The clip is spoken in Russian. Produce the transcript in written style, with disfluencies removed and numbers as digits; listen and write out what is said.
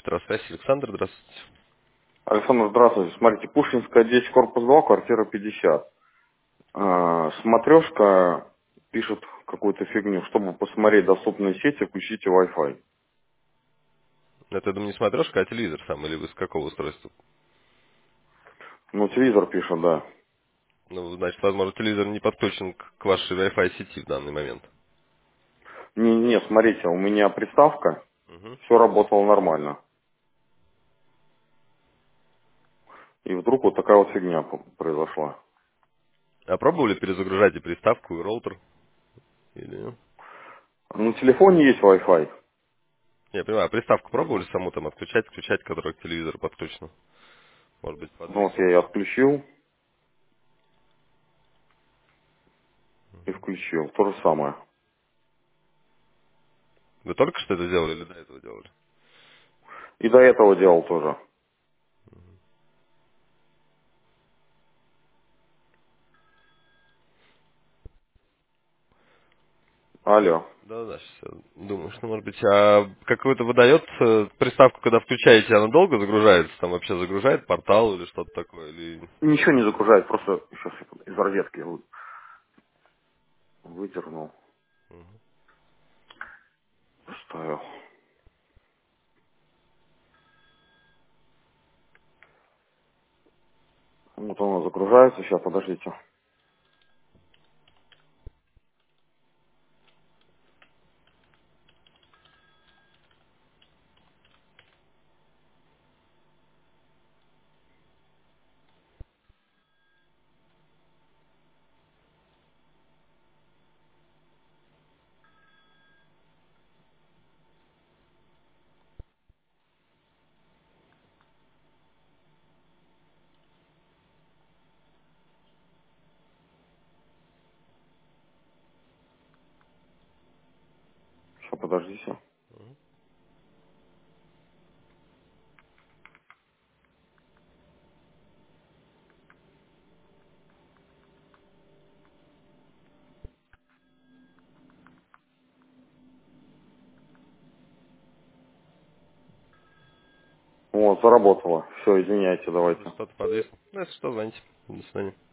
Петросвязь, Александр, здравствуйте. Александр, здравствуйте. Смотрите, Пушкинская 10, корпус 2, квартира 50. Смотрешка пишет какую-то фигню. Чтобы посмотреть доступные сети, включите Wi-Fi. Это, я думаю, не смотрешка, а телевизор сам, или вы с какого устройства? Ну, телевизор пишет, да. Ну, значит, возможно, телевизор не подключен к вашей Wi-Fi сети в данный момент. Не, смотрите, у меня приставка, Мгм. все работало нормально. И вдруг вот такая вот фигня произошла. А пробовали перезагружать и приставку, и роутер? Или... На телефоне есть Wi-Fi. Я понимаю, а приставку пробовали саму там отключать, включать, которая к телевизору подключена? Может быть, Ну, вот я подвесить? ее отключил и включил. То же самое. Вы только что это делали или до этого делали? И до этого делал тоже. Алло. Да-да, сейчас я думаю, что, может быть, а какой-то выдает приставку, когда включаете, она долго загружается? Там вообще загружает портал или что-то такое? Или... Ничего не загружает, просто сейчас я из розетки выдернул, вставил. Вот оно загружается. Сейчас, подождите. Сейчас, подождите. Вот, заработало. Все, извиняйте, Может быть, давайте. что-то подвисло. Ну, если что, звоните. До свидания.